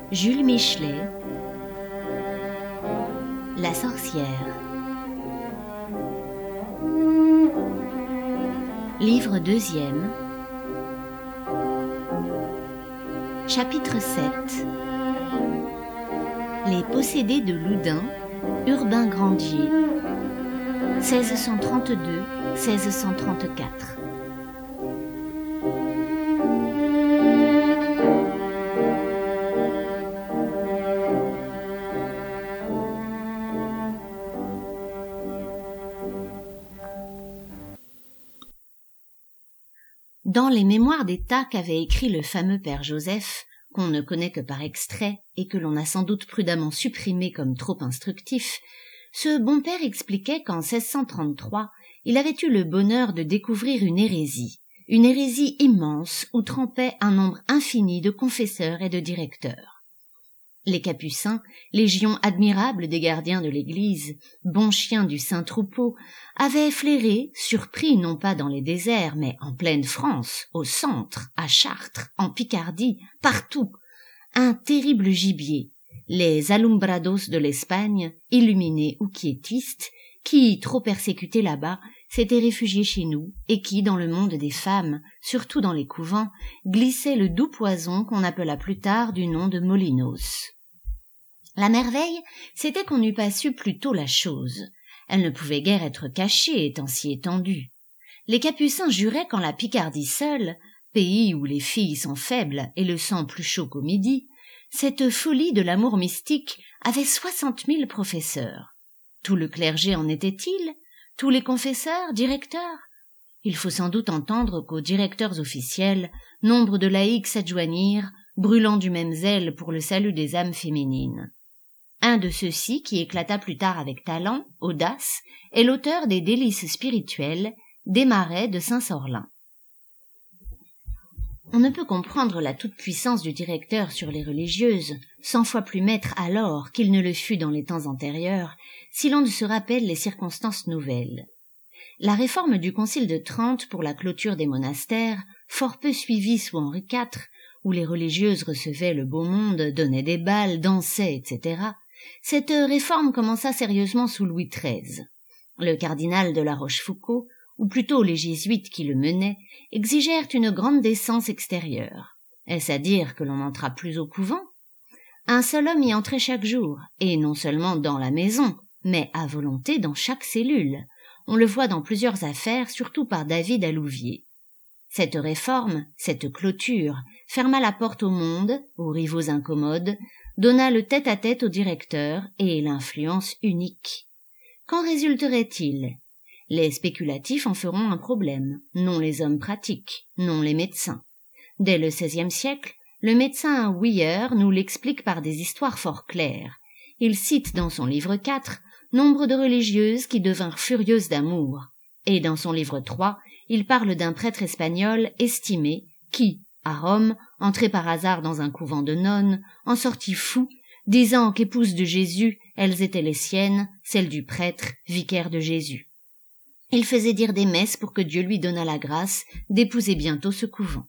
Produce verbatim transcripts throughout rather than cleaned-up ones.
Jules Michelet, La sorcière. Livre deuxième. Chapitre sept. Les possédés de Loudun, Urbain Grandier, seize cent trente-deux à seize cent trente-quatre. Dans les mémoires d'État qu'avait écrit le fameux père Joseph, qu'on ne connaît que par extrait et que l'on a sans doute prudemment supprimé comme trop instructif, ce bon père expliquait qu'en seize cent trente-trois, il avait eu le bonheur de découvrir une hérésie, une hérésie immense où trempaient un nombre infini de confesseurs et de directeurs. Les Capucins, légion admirable des gardiens de l'Église, bons chiens du saint troupeau, avaient flairé, surpris non pas dans les déserts, mais en pleine France, au centre, à Chartres, en Picardie, partout, un terrible gibier, les alumbrados de l'Espagne, illuminés ou quiétistes, qui, trop persécutés là-bas, s'étaient réfugiés chez nous et qui, dans le monde des femmes, surtout dans les couvents, glissaient le doux poison qu'on appela plus tard du nom de molinos. La merveille, c'était qu'on n'eût pas su plus tôt la chose. Elle ne pouvait guère être cachée, étant si étendue. Les Capucins juraient qu'en la Picardie seule, pays où les filles sont faibles et le sang plus chaud qu'au midi, cette folie de l'amour mystique avait soixante mille professeurs. Tout le clergé en était-il? Tous les confesseurs, directeurs? Il faut sans doute entendre qu'aux directeurs officiels, nombre de laïcs s'adjoignirent, brûlant du même zèle pour le salut des âmes féminines. Un de ceux-ci, qui éclata plus tard avec talent, audace, est l'auteur des Délices spirituelles, des Marais de Saint-Sorlin. On ne peut comprendre la toute-puissance du directeur sur les religieuses, cent fois plus maître alors qu'il ne le fut dans les temps antérieurs, si l'on ne se rappelle les circonstances nouvelles. La réforme du Concile de Trente pour la clôture des monastères, fort peu suivie sous Henri quatre, où les religieuses recevaient le beau monde, donnaient des bals, dansaient, et cetera, cette réforme commença sérieusement sous Louis treize. Le cardinal de la Rochefoucauld, ou plutôt les jésuites qui le menaient, exigèrent une grande décence extérieure. Est-ce à dire que l'on n'entra plus au couvent? Un seul homme y entrait chaque jour, et non seulement dans la maison, mais à volonté dans chaque cellule. On le voit dans plusieurs affaires, surtout par David à Louviers. Cette réforme, cette clôture, ferma la porte au monde, aux rivaux incommodes, donna le tête-à-tête au directeur et l'influence unique. Qu'en résulterait-il? Les spéculatifs en feront un problème, non les hommes pratiques, non les médecins. Dès le seizième siècle, le médecin Wiener nous l'explique par des histoires fort claires. Il cite dans son livre quatre nombre de religieuses qui devinrent furieuses d'amour, et dans son livre trois, il parle d'un prêtre espagnol estimé qui, à Rome, entré par hasard dans un couvent de nonnes, en sortit fou, disant qu'épouses de Jésus, elles étaient les siennes, celles du prêtre, vicaire de Jésus. Il faisait dire des messes pour que Dieu lui donnât la grâce d'épouser bientôt ce couvent.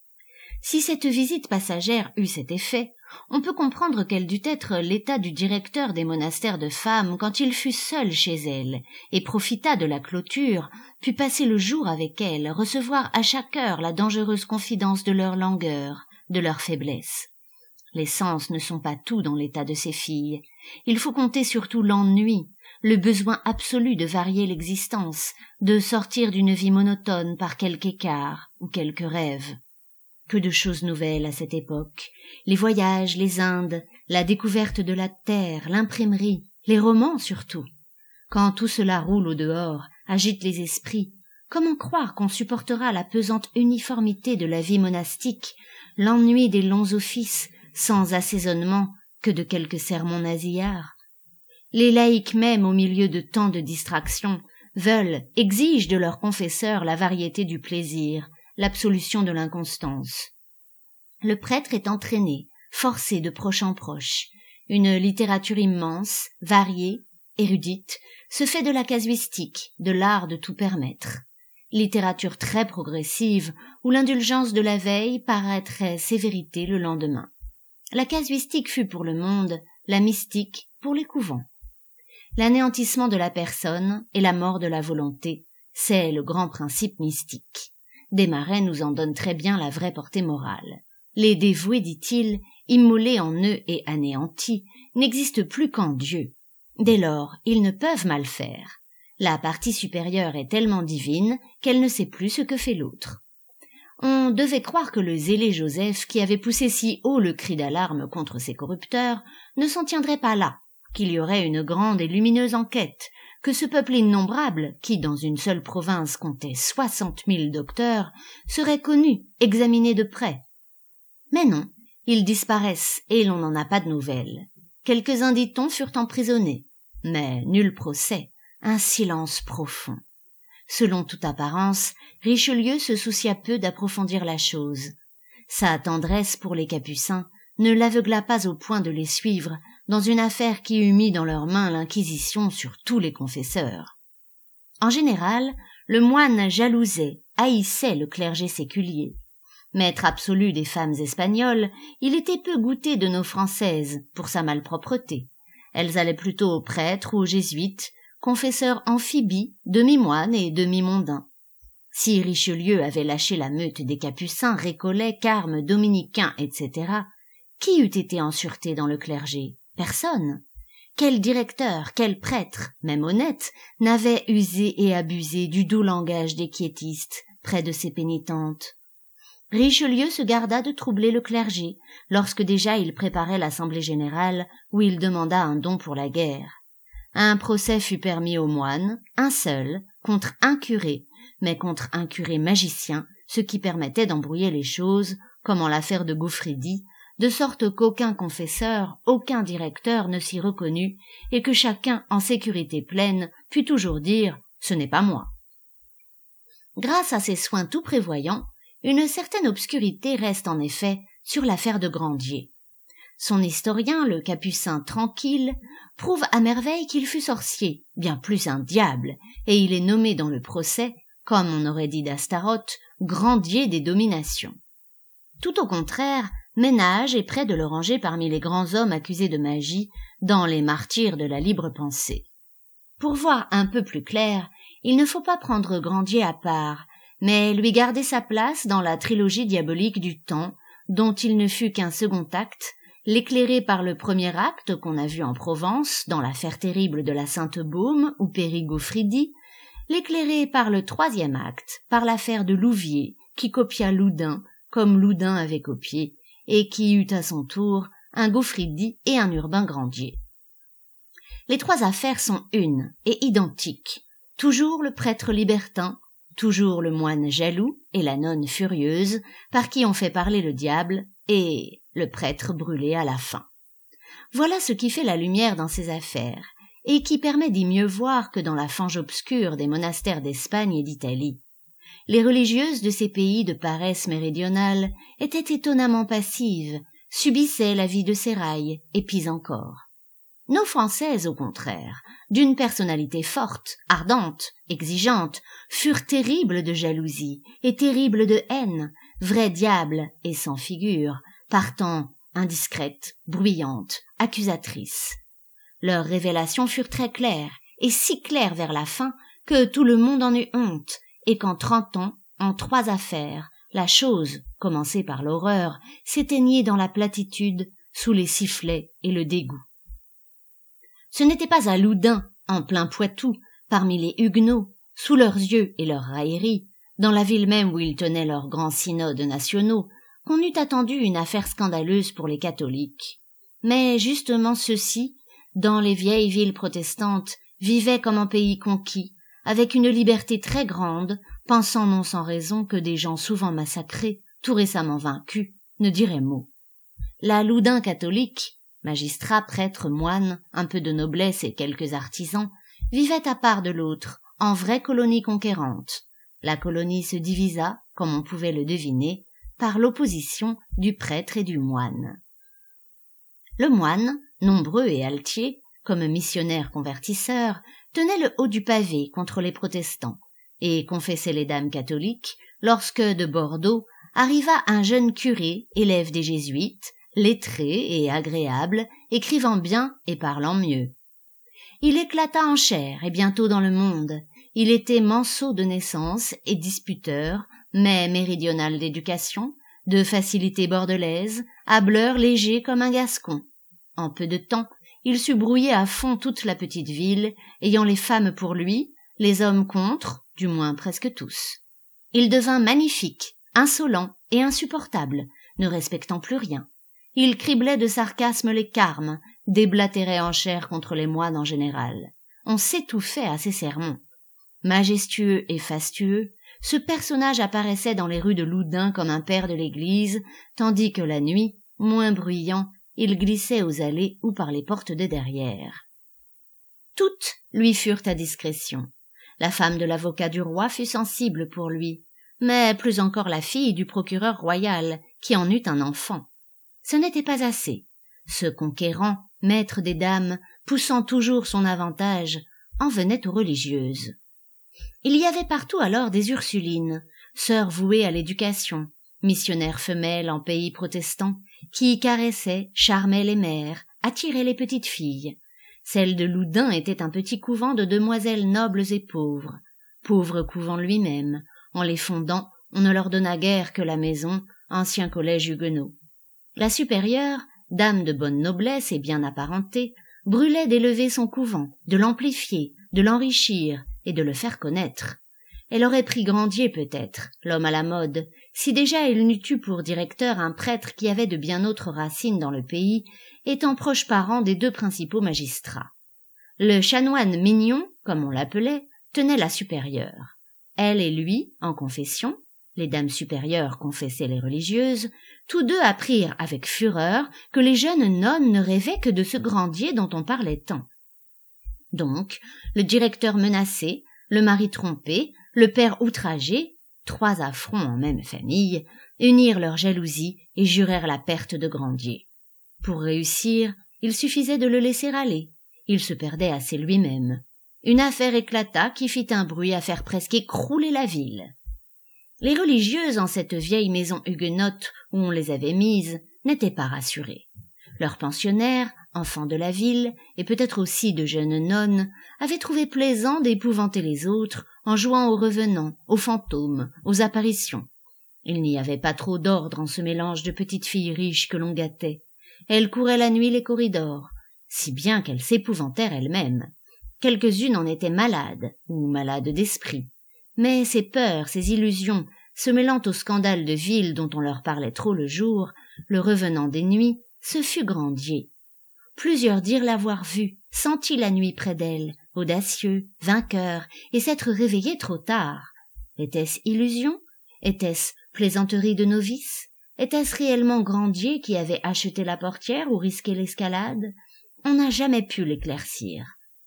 Si cette visite passagère eut cet effet, on peut comprendre quel dut être l'état du directeur des monastères de femmes quand il fut seul chez elles, et profita de la clôture, put passer le jour avec elles, recevoir à chaque heure la dangereuse confidence de leur langueur, de leur faiblesse. Les sens ne sont pas tout dans l'état de ces filles. Il faut compter surtout l'ennui, le besoin absolu de varier l'existence, de sortir d'une vie monotone par quelque écart ou quelque rêve. Que de choses nouvelles à cette époque, les voyages, les Indes, la découverte de la terre, l'imprimerie, les romans surtout. Quand tout cela roule au dehors, agite les esprits, comment croire qu'on supportera la pesante uniformité de la vie monastique, l'ennui des longs offices, sans assaisonnement que de quelques sermons nasillards? Les laïcs même, au milieu de tant de distractions, veulent, exigent de leurs confesseurs la variété du plaisir, l'absolution de l'inconstance. Le prêtre est entraîné, forcé de proche en proche. Une littérature immense, variée, érudite, se fait de la casuistique, de l'art de tout permettre. Littérature très progressive, où l'indulgence de la veille paraîtrait sévérité le lendemain. La casuistique fut pour le monde, la mystique pour les couvents. L'anéantissement de la personne et la mort de la volonté, c'est le grand principe mystique. Desmarets nous en donne très bien la vraie portée morale. Les dévoués, dit-il, immolés en eux et anéantis, n'existent plus qu'en Dieu. Dès lors, ils ne peuvent mal faire. La partie supérieure est tellement divine qu'elle ne sait plus ce que fait l'autre. On devait croire que le zélé Joseph, qui avait poussé si haut le cri d'alarme contre ses corrupteurs, ne s'en tiendrait pas là, qu'il y aurait une grande et lumineuse enquête, que ce peuple innombrable, qui dans une seule province comptait soixante mille docteurs, serait connu, examiné de près. Mais non, ils disparaissent et l'on n'en a pas de nouvelles. Quelques-uns, dit-on, furent emprisonnés, mais nul procès, un silence profond. Selon toute apparence, Richelieu se soucia peu d'approfondir la chose. Sa tendresse pour les Capucins ne l'aveugla pas au point de les suivre dans une affaire qui eût mis dans leurs mains l'inquisition sur tous les confesseurs. En général, le moine jalousait, haïssait le clergé séculier. Maître absolu des femmes espagnoles, il était peu goûté de nos Françaises pour sa malpropreté. Elles allaient plutôt aux prêtres ou aux jésuites, confesseurs amphibies, demi-moines et demi-mondains. Si Richelieu avait lâché la meute des Capucins, Récollets, Carmes, Dominicains, et cetera, qui eût été en sûreté dans le clergé? Personne. Quel directeur, quel prêtre, même honnête, n'avait usé et abusé du doux langage des quiétistes près de ses pénitentes? Richelieu se garda de troubler le clergé, lorsque déjà il préparait l'Assemblée générale où il demanda un don pour la guerre. Un procès fut permis aux moines, un seul, contre un curé, mais contre un curé magicien, ce qui permettait d'embrouiller les choses, comme en l'affaire de Gaufridi, de sorte qu'aucun confesseur, aucun directeur ne s'y reconnut, et que chacun, en sécurité pleine, put toujours dire « ce n'est pas moi ». Grâce à ces soins tout prévoyants, une certaine obscurité reste en effet sur l'affaire de Grandier. Son historien, le Capucin Tranquille, prouve à merveille qu'il fut sorcier, bien plus un diable, et il est nommé dans le procès, comme on aurait dit d'Astaroth, Grandier des dominations. Tout au contraire, Ménage est près de le ranger parmi les grands hommes accusés de magie dans les martyrs de la libre pensée. Pour voir un peu plus clair, il ne faut pas prendre Grandier à part, mais lui garder sa place dans la trilogie diabolique du temps, dont il ne fut qu'un second acte, l'éclairer par le premier acte qu'on a vu en Provence, dans l'affaire terrible de la Sainte-Baume où périt Gaufridi, l'éclairer par le troisième acte, par l'affaire de Louviers, qui copia Loudun, comme Loudun avait copié, et qui eut à son tour un Gaufridi et un Urbain Grandier. Les trois affaires sont une et identiques, toujours le prêtre libertin, toujours le moine jaloux et la nonne furieuse, par qui on fait parler le diable, et le prêtre brûlé à la fin. Voilà ce qui fait la lumière dans ces affaires, et qui permet d'y mieux voir que dans la fange obscure des monastères d'Espagne et d'Italie. Les religieuses de ces pays de paresse méridionale étaient étonnamment passives, subissaient la vie de sérail, et pis encore. Nos Françaises, au contraire, d'une personnalité forte, ardente, exigeante, furent terribles de jalousie et terribles de haine, vrais diables et sans figure, partant indiscrètes, bruyantes, accusatrices. Leurs révélations furent très claires, et si claires vers la fin que tout le monde en eut honte, et qu'en trente ans, en trois affaires, la chose, commencée par l'horreur, s'éteignit dans la platitude, sous les sifflets et le dégoût. Ce n'était pas à Loudun, en plein Poitou, parmi les Huguenots, sous leurs yeux et leurs railleries, dans la ville même où ils tenaient leurs grands synodes nationaux, qu'on eût attendu une affaire scandaleuse pour les catholiques. Mais justement ceux-ci, dans les vieilles villes protestantes, vivaient comme en pays conquis, avec une liberté très grande, pensant non sans raison que des gens souvent massacrés, tout récemment vaincus, ne diraient mot. La Loudun catholique, magistrats, prêtres, moines, un peu de noblesse et quelques artisans, vivait à part de l'autre, en vraie colonie conquérante. La colonie se divisa, comme on pouvait le deviner, par l'opposition du prêtre et du moine. Le moine, nombreux et altier, comme missionnaire convertisseur, tenait le haut du pavé contre les protestants, et confessait les dames catholiques, lorsque, de Bordeaux, arriva un jeune curé, élève des jésuites, lettré et agréable, écrivant bien et parlant mieux. Il éclata en chair et bientôt dans le monde. Il était manceau de naissance et disputeur, mais méridional d'éducation, de facilité bordelaise, hâbleur léger comme un gascon. En peu de temps, il sut brouiller à fond toute la petite ville, ayant les femmes pour lui, les hommes contre, du moins presque tous. Il devint magnifique, insolent et insupportable, ne respectant plus rien. Il criblait de sarcasme les carmes, déblatérait en chair contre les moines en général. On s'étouffait à ses sermons. Majestueux et fastueux, ce personnage apparaissait dans les rues de Loudun comme un père de l'église, tandis que la nuit, moins bruyant, il glissait aux allées ou par les portes de derrière. Toutes lui furent à discrétion. La femme de l'avocat du roi fut sensible pour lui, mais plus encore la fille du procureur royal, qui en eut un enfant. Ce n'était pas assez. Ce conquérant, maître des dames, poussant toujours son avantage, en venait aux religieuses. Il y avait partout alors des Ursulines, sœurs vouées à l'éducation, missionnaires femelles en pays protestant, qui caressaient, charmaient les mères, attiraient les petites filles. Celle de Loudun était un petit couvent de demoiselles nobles et pauvres. Pauvre couvent lui-même. En les fondant, on ne leur donna guère que la maison, ancien collège huguenot. La supérieure, dame de bonne noblesse et bien apparentée, brûlait d'élever son couvent, de l'amplifier, de l'enrichir et de le faire connaître. Elle aurait pris Grandier peut-être, l'homme à la mode, si déjà il n'eût eu pour directeur un prêtre qui avait de bien autres racines dans le pays, étant proche parent des deux principaux magistrats. Le chanoine Mignon, comme on l'appelait, tenait la supérieure. Elle et lui, en confession, les dames supérieures confessaient les religieuses, tous deux apprirent avec fureur que les jeunes nonnes ne rêvaient que de ce Grandier dont on parlait tant. Donc, le directeur menacé, le mari trompé, le père outragé, trois affronts en même famille, unirent leur jalousie et jurèrent la perte de Grandier. Pour réussir, il suffisait de le laisser aller. Il se perdait assez lui-même. Une affaire éclata qui fit un bruit à faire presque écrouler la ville. Les religieuses en cette vieille maison huguenote où on les avait mises n'étaient pas rassurées. Leurs pensionnaires, enfants de la ville, et peut-être aussi de jeunes nonnes, avaient trouvé plaisant d'épouvanter les autres en jouant aux revenants, aux fantômes, aux apparitions. Il n'y avait pas trop d'ordre en ce mélange de petites filles riches que l'on gâtait. Elles couraient la nuit les corridors, si bien qu'elles s'épouvantèrent elles-mêmes. Quelques-unes en étaient malades, ou malades d'esprit. Mais ces peurs, ces illusions, se mêlant au scandale de ville dont on leur parlait trop le jour, le revenant des nuits, ce fut Grandier. Plusieurs dirent l'avoir vu, senti la nuit près d'elle, audacieux, vainqueur, et s'être réveillé trop tard. Était-ce illusion? Était-ce plaisanterie de novice? Était-ce réellement Grandier qui avait acheté la portière ou risqué l'escalade? On n'a jamais pu l'éclaircir.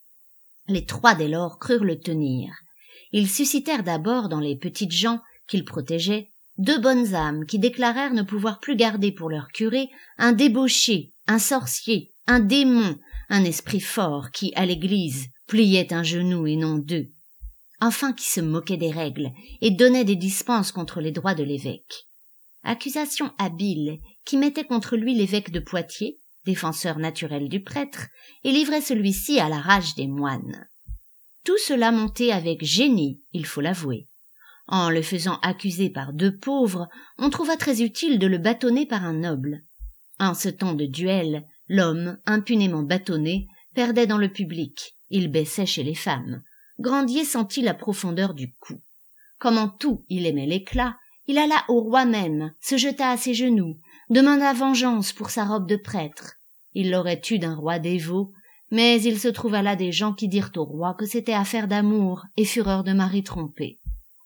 Les trois dès lors crurent le tenir. Ils suscitèrent d'abord dans les petites gens qu'ils protégeaient deux bonnes âmes qui déclarèrent ne pouvoir plus garder pour leur curé un débauché, un sorcier, un démon, un esprit fort qui, à l'église, pliait un genou et non deux, enfin qui se moquait des règles et donnait des dispenses contre les droits de l'évêque. Accusation habile qui mettait contre lui l'évêque de Poitiers, défenseur naturel du prêtre, et livrait celui-ci à la rage des moines. Tout cela montait avec génie, il faut l'avouer. En le faisant accuser par deux pauvres, on trouva très utile de le bâtonner par un noble. En ce temps de duel, l'homme, impunément bâtonné, perdait dans le public, il baissait chez les femmes. Grandier sentit la profondeur du coup. Comme en tout il aimait l'éclat, il alla au roi même, se jeta à ses genoux, demanda vengeance pour sa robe de prêtre. Il l'aurait eue d'un roi dévot, mais il se trouva là des gens qui dirent au roi que c'était affaire d'amour et fureur de mari trompé.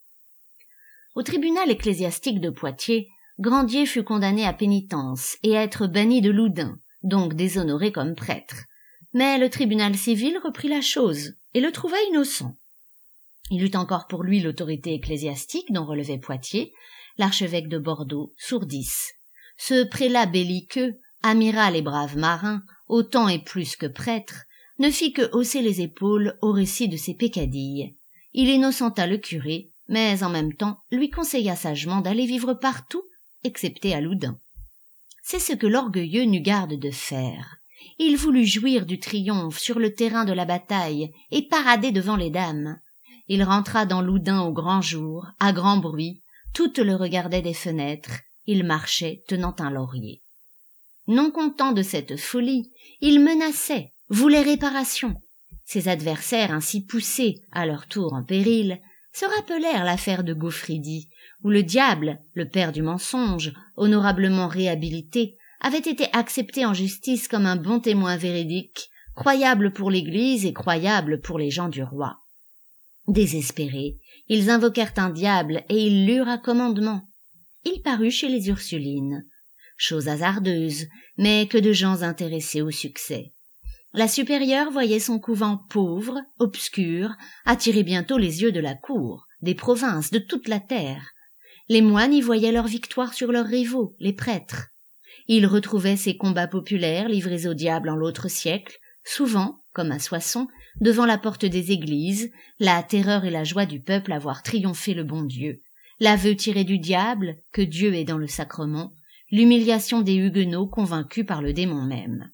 Au tribunal ecclésiastique de Poitiers, Grandier fut condamné à pénitence et à être banni de Loudun, donc déshonoré comme prêtre. Mais le tribunal civil reprit la chose et le trouva innocent. Il eut encore pour lui l'autorité ecclésiastique dont relevait Poitiers, l'archevêque de Bordeaux, Sourdis. Ce prélat belliqueux, amiral et brave marin, autant et plus que prêtre, ne fit que hausser les épaules au récit de ses peccadilles. Il innocenta le curé, mais en même temps lui conseilla sagement d'aller vivre partout, excepté à Loudun. C'est ce que l'orgueilleux n'eut garde de faire. Il voulut jouir du triomphe sur le terrain de la bataille et parader devant les dames. Il rentra dans Loudun au grand jour, à grand bruit, toutes le regardaient des fenêtres, il marchait tenant un laurier. Non content de cette folie, il menaçait, voulait réparation. Ses adversaires ainsi poussés, à leur tour en péril, se rappelèrent l'affaire de Gaufridi, où le diable, le père du mensonge, honorablement réhabilité, avait été accepté en justice comme un bon témoin véridique, croyable pour l'Église et croyable pour les gens du roi. Désespérés, ils invoquèrent un diable et ils l'eurent à commandement. Il parut chez les Ursulines. Chose hasardeuse, mais que de gens intéressés au succès. La supérieure voyait son couvent pauvre, obscur, attirer bientôt les yeux de la cour, des provinces, de toute la terre. Les moines y voyaient leur victoire sur leurs rivaux, les prêtres. Ils retrouvaient ces combats populaires livrés au diable en l'autre siècle, souvent, comme à Soissons, devant la porte des églises, la terreur et la joie du peuple à voir triompher le bon Dieu, l'aveu tiré du diable, que Dieu est dans le sacrement, l'humiliation des huguenots convaincus par le démon même.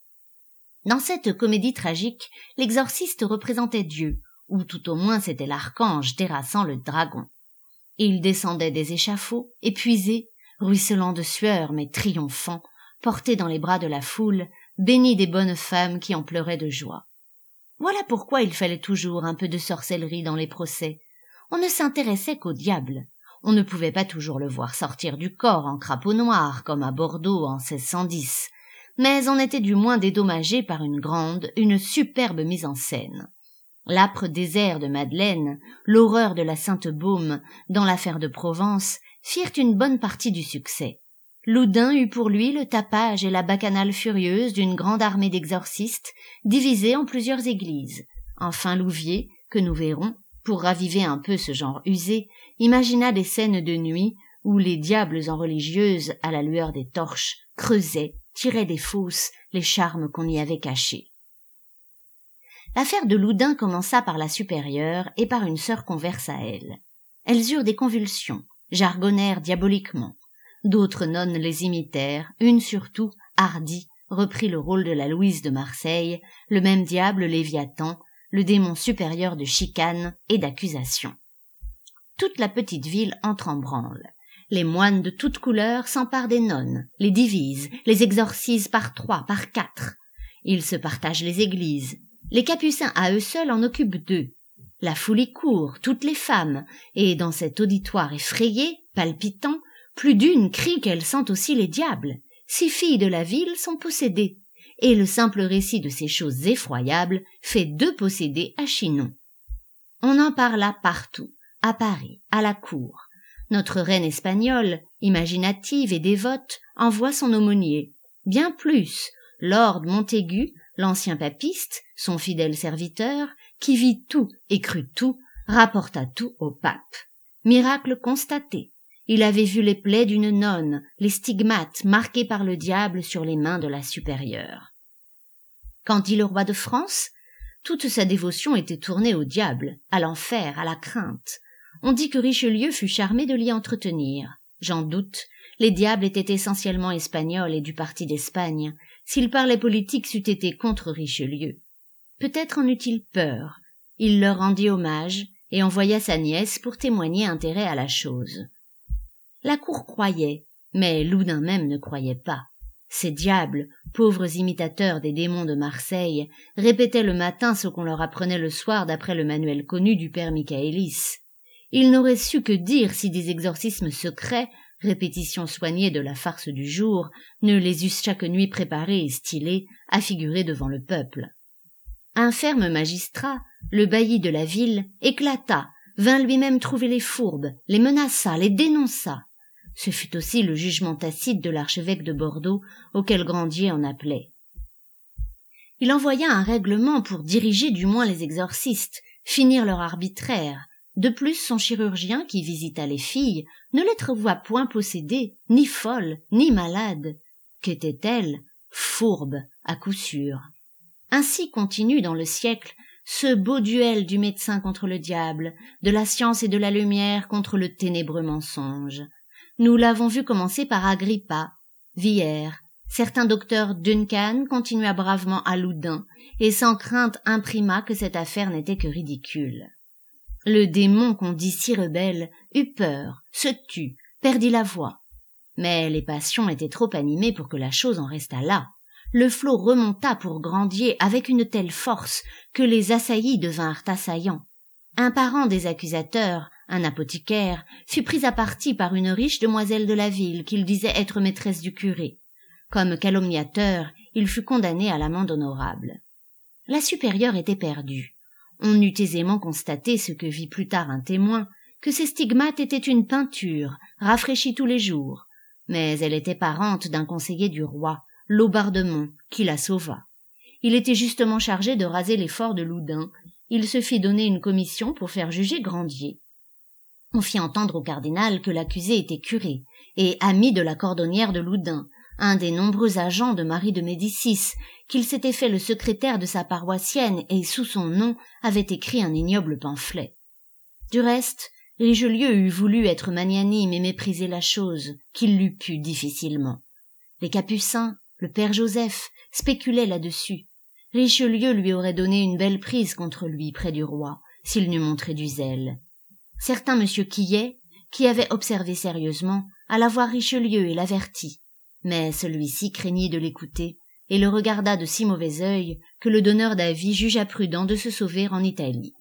Dans cette comédie tragique, l'exorciste représentait Dieu, ou tout au moins c'était l'archange terrassant le dragon. Il descendait des échafauds, épuisé, ruisselant de sueur mais triomphant, porté dans les bras de la foule, béni des bonnes femmes qui en pleuraient de joie. Voilà pourquoi il fallait toujours un peu de sorcellerie dans les procès. On ne s'intéressait qu'au diable. On ne pouvait pas toujours le voir sortir du corps en crapaud noir, comme à Bordeaux en seize cent dix, mais on était du moins dédommagé par une grande, une superbe mise en scène. L'âpre désert de Madeleine, l'horreur de la Sainte-Baume, dans l'affaire de Provence, firent une bonne partie du succès. Loudun eut pour lui le tapage et la bacchanale furieuse d'une grande armée d'exorcistes, divisée en plusieurs églises. Enfin Louvier, que nous verrons, pour raviver un peu ce genre usé, imagina des scènes de nuit où les diables en religieuses, à la lueur des torches, creusaient, tiraient des fosses les charmes qu'on y avait cachés. L'affaire de Loudun commença par la supérieure et par une sœur converse à elle. Elles eurent des convulsions, jargonnèrent diaboliquement. D'autres nonnes les imitèrent, une surtout, hardie, reprit le rôle de la Louise de Marseille, le même diable Léviathan, le démon supérieur de chicane et d'accusation. Toute la petite ville entre en branle. Les moines de toutes couleurs s'emparent des nonnes, les divisent, les exorcisent par trois, par quatre. Ils se partagent les églises. Les capucins à eux seuls en occupent deux. La foule y court, toutes les femmes, et dans cet auditoire effrayé, palpitant, plus d'une crie qu'elle sent aussi les diables. Six filles de la ville sont possédées, et le simple récit de ces choses effroyables fait deux possédés à Chinon. On en parla partout, à Paris, à la cour. Notre reine espagnole, imaginative et dévote, envoie son aumônier. Bien plus, Lord Montaigu, l'ancien papiste, son fidèle serviteur, qui vit tout et crut tout, rapporta tout au pape. Miracle constaté. Il avait vu les plaies d'une nonne, les stigmates marqués par le diable sur les mains de la supérieure. Qu'en dit le roi de France? Toute sa dévotion était tournée au diable, à l'enfer, à la crainte. On dit que Richelieu fut charmé de l'y entretenir. J'en doute, les diables étaient essentiellement espagnols et du parti d'Espagne. S'il parlait politique, c'eût été contre Richelieu. Peut-être en eut-il peur. Il leur rendit hommage et envoya sa nièce pour témoigner intérêt à la chose. La cour croyait, mais Loudun même ne croyait pas. Ces diables, pauvres imitateurs des démons de Marseille, répétaient le matin ce qu'on leur apprenait le soir d'après le manuel connu du père Michaélis. Ils n'auraient su que dire si des exorcismes secrets, répétitions soignées de la farce du jour, ne les eussent chaque nuit préparés et stylés à figurer devant le peuple. Un ferme magistrat, le bailli de la ville, éclata, vint lui-même trouver les fourbes, les menaça, les dénonça. Ce fut aussi le jugement tacite de l'archevêque de Bordeaux, auquel Grandier en appelait. Il envoya un règlement pour diriger du moins les exorcistes, finir leur arbitraire. De plus, son chirurgien, qui visita les filles, ne les trouva point possédées, ni folles, ni malades. Qu'étaient-elles? Fourbes, à coup sûr. Ainsi continue dans le siècle ce beau duel du médecin contre le diable, de la science et de la lumière contre le ténébreux mensonge. Nous l'avons vu commencer par Agrippa, Villers, certain docteur Duncan continua bravement à Loudun, et sans crainte imprima que cette affaire n'était que ridicule. Le démon qu'on dit si rebelle eut peur, se tut, perdit la voix. Mais les passions étaient trop animées pour que la chose en restât là. Le flot remonta pour Grandier avec une telle force que les assaillis devinrent assaillants. Un parent des accusateurs, un apothicaire, fut pris à partie par une riche demoiselle de la ville qu'il disait être maîtresse du curé. Comme calomniateur, il fut condamné à l'amende honorable. La supérieure était perdue. On eût aisément constaté ce que vit plus tard un témoin, que ses stigmates étaient une peinture, rafraîchie tous les jours, mais elle était parente d'un conseiller du roi, Laubardemont, qui la sauva. Il était justement chargé de raser les forts de Loudun. Il se fit donner une commission pour faire juger Grandier. On fit entendre au cardinal que l'accusé était curé, et ami de la cordonnière de Loudun, un des nombreux agents de Marie de Médicis, qu'il s'était fait le secrétaire de sa paroissienne et sous son nom avait écrit un ignoble pamphlet. Du reste, Richelieu eût voulu être magnanime et mépriser la chose, qu'il l'eût pu difficilement. Les Capucins, le père Joseph, spéculaient là-dessus. Richelieu lui aurait donné une belle prise contre lui près du roi, s'il n'eût montré du zèle. Certain monsieur Quillet, qui avait observé sérieusement, alla voir Richelieu et l'avertit, mais celui-ci craignit de l'écouter et le regarda de si mauvais œil que le donneur d'avis jugea prudent de se sauver en Italie.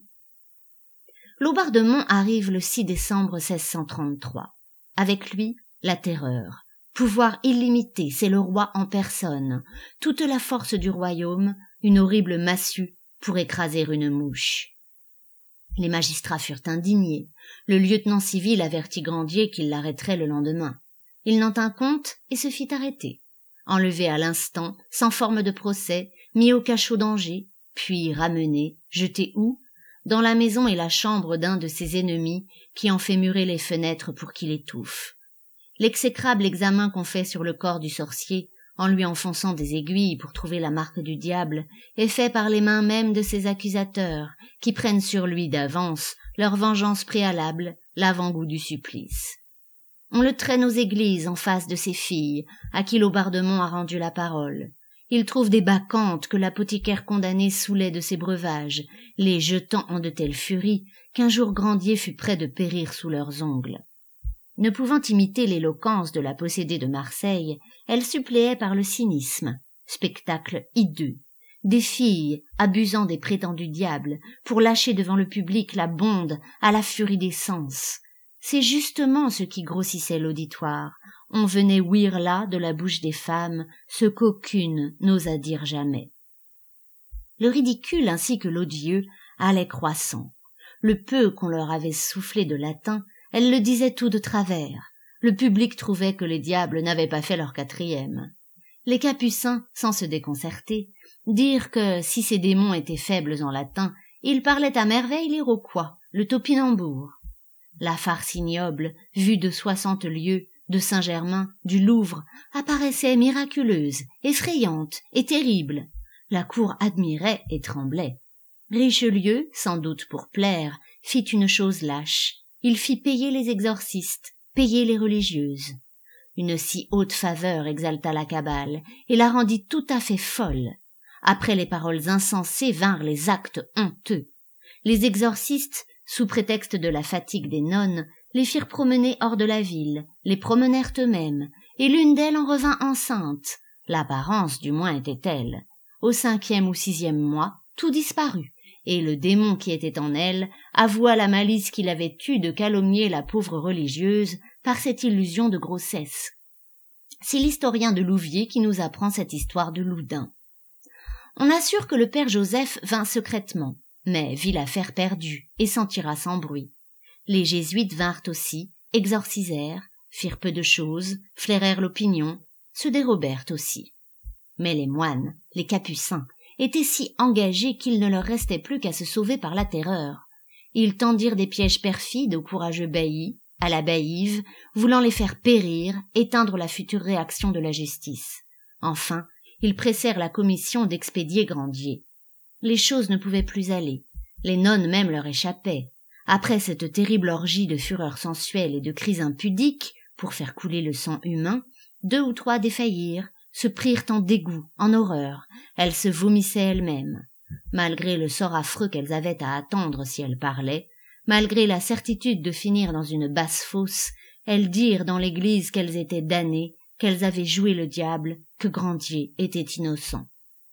Laubardemont arrive le six décembre seize cent trente-trois. Avec lui, la terreur. Pouvoir illimité, c'est le roi en personne. Toute la force du royaume, une horrible massue pour écraser une mouche. Les magistrats furent indignés. Le lieutenant civil avertit Grandier qu'il l'arrêterait le lendemain. Il n'en tint compte et se fit arrêter. Enlevé à l'instant, sans forme de procès, mis au cachot d'Angers, puis ramené, jeté où? Dans la maison et la chambre d'un de ses ennemis qui en fait murer les fenêtres pour qu'il étouffe. L'exécrable examen qu'on fait sur le corps du sorcier, en lui enfonçant des aiguilles pour trouver la marque du diable, est fait par les mains mêmes de ses accusateurs, qui prennent sur lui d'avance leur vengeance préalable, l'avant-goût du supplice. On le traîne aux églises en face de ses filles, à qui Laubardemont a rendu la parole. Il trouve des bacchantes que l'apothicaire condamné saoulait de ses breuvages, les jetant en de telle furie qu'un jour Grandier fut près de périr sous leurs ongles. Ne pouvant imiter l'éloquence de la possédée de Marseille, elle suppléait par le cynisme, spectacle hideux, des filles abusant des prétendus diables pour lâcher devant le public la bonde à la furie des sens. C'est justement ce qui grossissait l'auditoire. On venait ouïr là, de la bouche des femmes, ce qu'aucune n'osa dire jamais. Le ridicule ainsi que l'odieux allait croissant. Le peu qu'on leur avait soufflé de latin, elles le disaient tout de travers. Le public trouvait que les diables n'avaient pas fait leur quatrième. Les Capucins, sans se déconcerter, dirent que, si ces démons étaient faibles en latin, ils parlaient à merveille l'iroquois, le topinambour. La farce ignoble, vue de soixante lieues, de Saint-Germain, du Louvre, apparaissait miraculeuse, effrayante et terrible. La cour admirait et tremblait. Richelieu, sans doute pour plaire, fit une chose lâche. Il fit payer les exorcistes, payer les religieuses. Une si haute faveur exalta la cabale et la rendit tout à fait folle. Après les paroles insensées vinrent les actes honteux. Les exorcistes, sous prétexte de la fatigue des nonnes, les firent promener hors de la ville, les promenèrent eux-mêmes, et l'une d'elles en revint enceinte. L'apparence du moins était telle. Au cinquième ou sixième mois, tout disparut, et le démon qui était en elle avoua la malice qu'il avait eue de calomnier la pauvre religieuse par cette illusion de grossesse. C'est l'historien de Louviers qui nous apprend cette histoire de Loudun. On assure que le père Joseph vint secrètement, mais vit l'affaire perdue et s'en tira sans bruit. Les jésuites vinrent aussi, exorcisèrent, firent peu de choses, flairèrent l'opinion, se dérobèrent aussi. Mais les moines, les capucins, étaient si engagés qu'il ne leur restait plus qu'à se sauver par la terreur. Ils tendirent des pièges perfides aux courageux baillis, à la baïve, voulant les faire périr, éteindre la future réaction de la justice. Enfin, ils pressèrent la commission d'expédier Grandier. Les choses ne pouvaient plus aller. Les nonnes même leur échappaient. Après cette terrible orgie de fureur sensuelle et de cris impudiques, pour faire couler le sang humain, deux ou trois défaillirent, se prirent en dégoût, en horreur, elles se vomissaient elles-mêmes. Malgré le sort affreux qu'elles avaient à attendre si elles parlaient, malgré la certitude de finir dans une basse-fosse, elles dirent dans l'église qu'elles étaient damnées, qu'elles avaient joué le diable, que Grandier était innocent.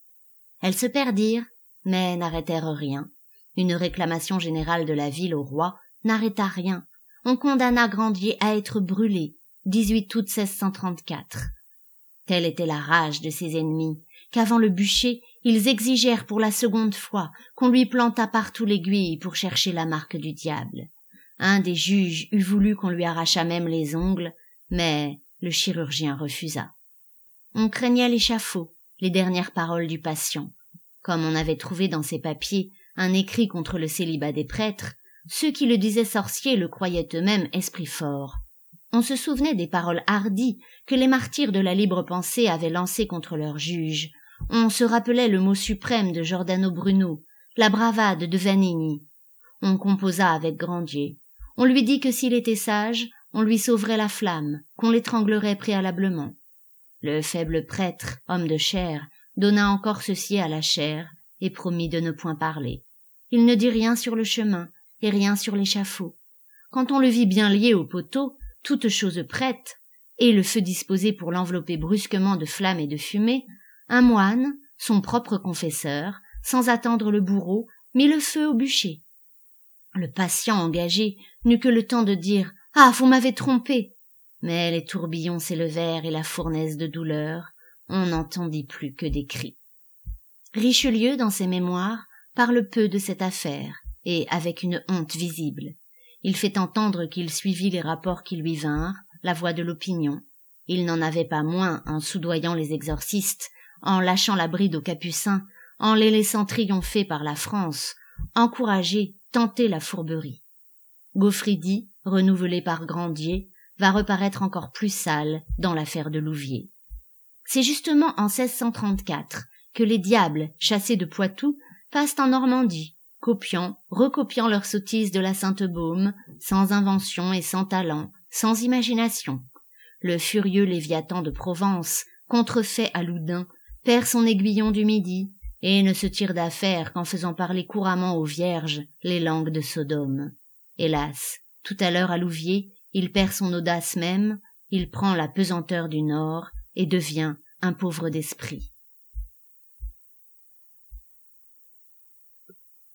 Elles se perdirent, mais n'arrêtèrent rien. Une réclamation générale de la ville au roi n'arrêta rien. On condamna Grandier à être brûlé, dix-huit août seize cent trente-quatre. Telle était la rage de ses ennemis, qu'avant le bûcher, ils exigèrent pour la seconde fois qu'on lui plantât partout l'aiguille pour chercher la marque du diable. Un des juges eût voulu qu'on lui arrachât même les ongles, mais le chirurgien refusa. On craignait l'échafaud, les dernières paroles du patient. Comme on avait trouvé dans ses papiers un écrit contre le célibat des prêtres, ceux qui le disaient sorcier le croyaient eux-mêmes esprit fort. On se souvenait des paroles hardies que les martyrs de la libre pensée avaient lancées contre leurs juges. On se rappelait le mot suprême de Giordano Bruno, la bravade de Vanini. On composa avec Grandier. On lui dit que s'il était sage, on lui sauverait la flamme, qu'on l'étranglerait préalablement. Le faible prêtre, homme de chair, donna encore ceci à la chair et promit de ne point parler. Il ne dit rien sur le chemin et rien sur l'échafaud. Quand on le vit bien lié au poteau, toute chose prête, et le feu disposé pour l'envelopper brusquement de flammes et de fumée, un moine, son propre confesseur, sans attendre le bourreau, mit le feu au bûcher. Le patient engagé n'eut que le temps de dire « Ah, vous m'avez trompé !» Mais les tourbillons s'élevèrent et la fournaise de douleur, on n'entendit plus que des cris. Richelieu, dans ses mémoires, parle peu de cette affaire, et avec une honte visible. Il fait entendre qu'il suivit les rapports qui lui vinrent, la voix de l'opinion. Il n'en avait pas moins en soudoyant les exorcistes, en lâchant la bride aux capucins, en les laissant triompher par la France, encourager, tenter la fourberie. Gaufridi, renouvelé par Grandier, va reparaître encore plus sale dans l'affaire de Louviers. C'est justement en seize cent trente-quatre que les diables, chassés de Poitou, passent en Normandie, copiant, recopiant leurs sottises de la Sainte-Baume, sans invention et sans talent, sans imagination. Le furieux Léviathan de Provence, contrefait à Loudun, perd son aiguillon du Midi, et ne se tire d'affaire qu'en faisant parler couramment aux vierges les langues de Sodome. Hélas, tout à l'heure à Louviers, il perd son audace même, il prend la pesanteur du Nord et devient un pauvre d'esprit.